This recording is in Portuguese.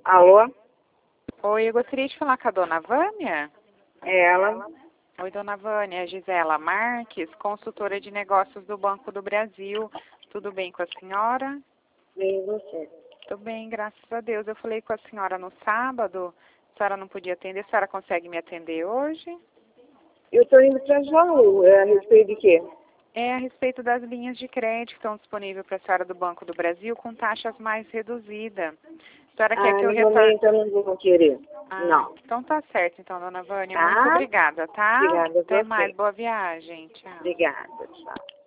Alô? Oi, eu gostaria de falar com a dona Vânia. É ela? Oi, dona Vânia, Gisela Marques, consultora de negócios do Banco do Brasil. Tudo bem com a senhora? Bem, você. Tudo bem, graças a Deus. Eu falei com a senhora no sábado, a senhora não podia atender, a senhora consegue me atender hoje? Eu estou indo para Jaú, a respeito de quê? É a respeito das linhas de crédito que estão disponíveis para a senhora do Banco do Brasil com taxas mais reduzidas. A senhora quer que eu No retorne? momento eu não vou querer. Não. Então tá certo, então, dona Vânia. Muito Tá? obrigada, tá? Obrigada a Até mais. você. Boa viagem. Tchau. Obrigada, tchau.